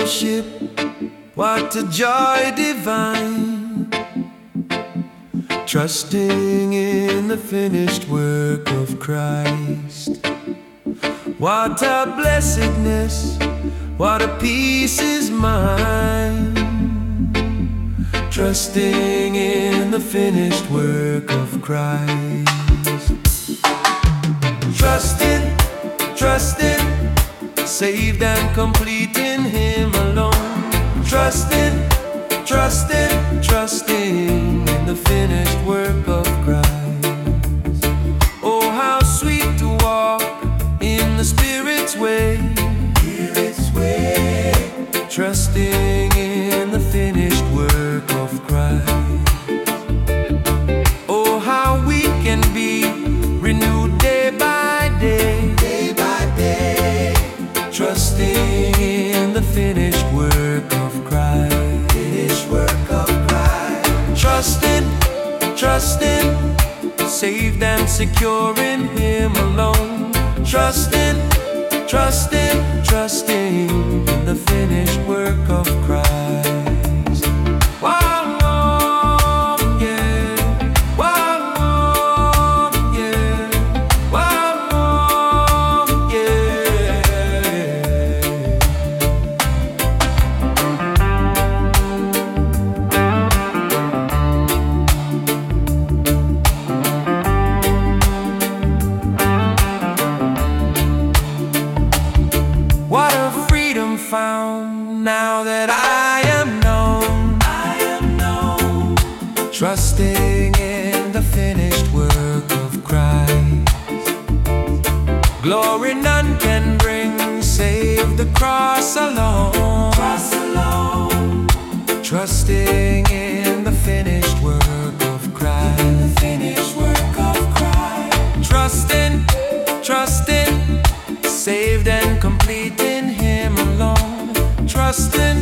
worship, what a joy divine, trusting in the finished work of Christ. What a blessedness, what a peace is mine, trusting in the finished work of Christ. Trusting, saved and complete in Him alone. Trusting in the finished work of Christ. Oh, how sweet to walk in the Spirit's way, trusting in the finished work of Christ. Oh, how we can be renewed day by day, trusting in the finished work of Christ. Trusting, saved and secure in Him alone. Trusting in the finished work of Christ. Wow, oh, yeah. Wow, oh, yeah. Wow, oh, yeah. What a freedom found now that I am known, trusting in the finished work of Christ. Glory none can bring save the cross alone, trusting in the finished work of Christ. Trusting, saved and complete in Him alone. Trusting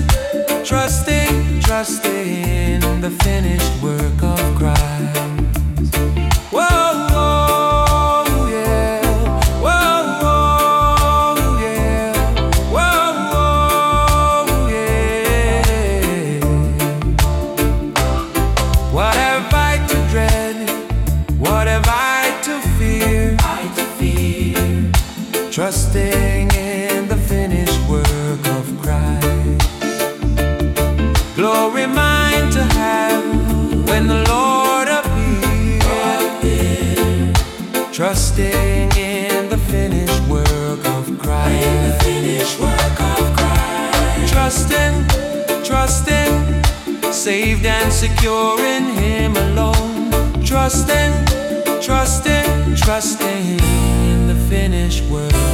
in the finished work of Christ. Whoa, whoa, yeah. Whoa, whoa, yeah. Whoa, whoa, yeah. What have I to dread? What have I to fear? Trusting in the finished work of Christ. Glory mine to have when the Lord appears. Trusting in the finished work of Christ. Trusting, saved and secure in Him alone. Trusting in the finished work